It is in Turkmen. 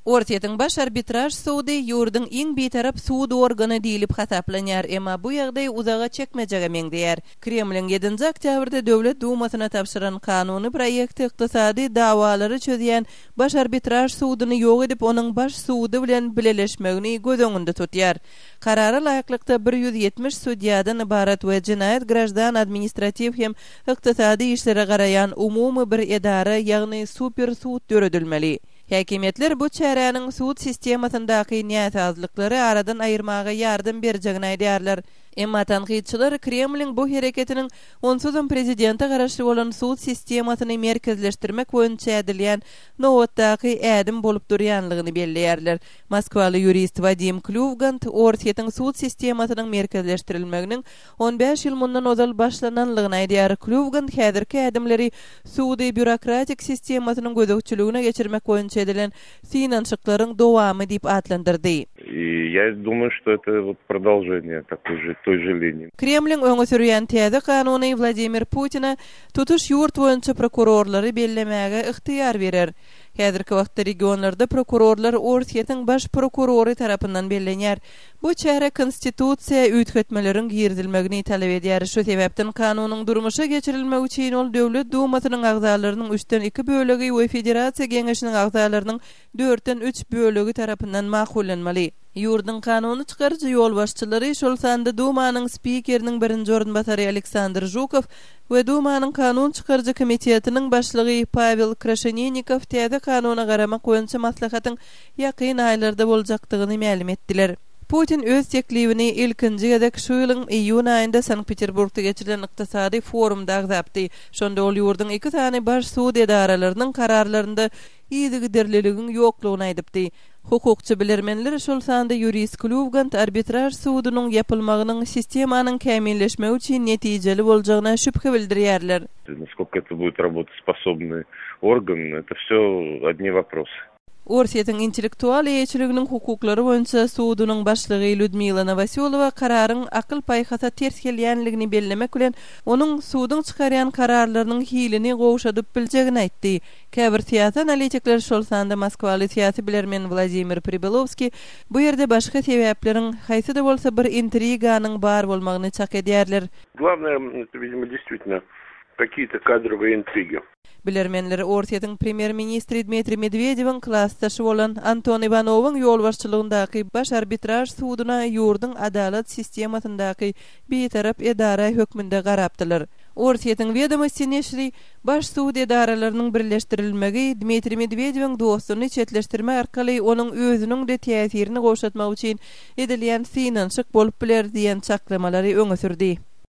Ortiýetiň baş arbitraj sudy ýurdun iň betarap suud organy diýilip hasaplanýar, emma bu ýagdaý uzaga çekmejege meňdýär. Kremliň 7 oktýabrda Döwlet Dumasyna tapşyran kanuny proýekti ykdysady dawalary çözýän baş arbitraj sudyny ýok edip onuň baş sudy bilen bileleşmegini göz öňünde tutýar. Karara laýyklykda 170 sudýadan ibarat we jinayet, grajdan, administrativ hem ykdysady işlere garayan umumy bir edara, ýagny super suud döredilmeli. Häkimetler bu çäräniň suud sistemasyndaky näsazlyklary aradan aýyrmaga ýardym berjegini aýdýarlar. Emma tanqidçiler Kremliň bu hereketiniň onsuzam prezidente garaşly bolan suud sistemasyny merkezleşdirmek boýunça edilýän nowatdaky ädim bolup durýanlygyny belleýärler. Moskwaly jurist Vadim Kluvgand Ortiýetiň suud sistemasynyň merkezleşdirilmeginiň 15 ýyl mundan ozal başlananlygyny aýdýar. Kluvgand häzirki ädimleri suudi bürokratik sistemasynyň gözükçüligine geçirmek boýunça edilen finanşyklaryň dowamy diýip atlandyrdy. Я думаю, что это вот продолжение той же линии. Kremliň öňe sürýän täze kanuny Vladimir Putina tutuş ýurt boýunça prokurorlary bellemäge yktyýar berer. Häzirki wagtda regionlarda prokurorlar Ortiýetiň baş prokurory tarapyndan bellenýär. Bu çäre konstitusiýa üýtgetmeleriň girdilmegini talap edýär. Şu sebäpden kanunyň durmuşa geçirilmegi üçin ol Döwlet Dumasynyň agzalarynyň 3-den 2 bölegi we Federasiýa Geňeşiniň agzalarynyň 4-den 3 bölegi tarapyndan makullanmaly. Ýurdun kanuny çykarjy ýol başçylary şol sanda Dumanyň spikeriniň birinji orunbasary Aleksandr Zhukov we Dumanyň kanun çykarjy komitetiniň başlygy Pavel Krashennikov täze kanuny garamak boýunça maslahatyň ýakyn aýlarda boljakdygyny ma'lum etdiler. Putin öz teklibini ilkinji gezek şu ýylyň iýun aýynda Sankt-Peterburgda geçirilen ykdysady forumda agzapdy. Şonda ol ýurdun 2 tane baş suud edaralarynyň kararlarynda ýygyderliligiň ýoklugyny aýdypdy. Hukukçy bilermenler şol sanda jurist Kluvgand arbitraj suudynyň ýapylmagynyň sistemanyň kämilleşmegi üçin netijeli boljagyna şüphe bildirýärler. Насколько это будет работоспособный орган, это всё одни вопросы. Ortiýetiň intellektual eýçiliginiň hukuklary boýunça suudynyň başlygy Ludmila Novosylova kararyň akyl paýhata ters gelýänligini bellemek bilen onuň suudyň çykarýan kararlarynyň hilini gowşadyp biljegini aýtdy. Käbir siýasat analitikler şol sanda Moskwaly siýasy bilermen Vladimir Pribilovski bu ýerde başga sebäpleriň haýsy da bolsa bir intriganyň bar bolmagyny çak edýärler. Главное, это, видимо, действительно какие-то кадровые интриги. Bilermenler Ortiýetiň premier ministri Dmitri Medvedewiň klassdaşy bolan Anton Ivanowyň ýolbaşçylygyndaky baş arbitraj suudyna ýurdun adalet sistemasyndaky betarap edara hökmünde garapdylar. Ortiýetiň Vedomosti neşri baş suud edaralarynyň birleşdirilmegi Dmitri Medvedewiň dostuny çetleşdirmek arkaly onuň özüniň de täsirini gowşatmak üçin edilýän finansyk bolup biler diýen çaklamalary öňe sürdi.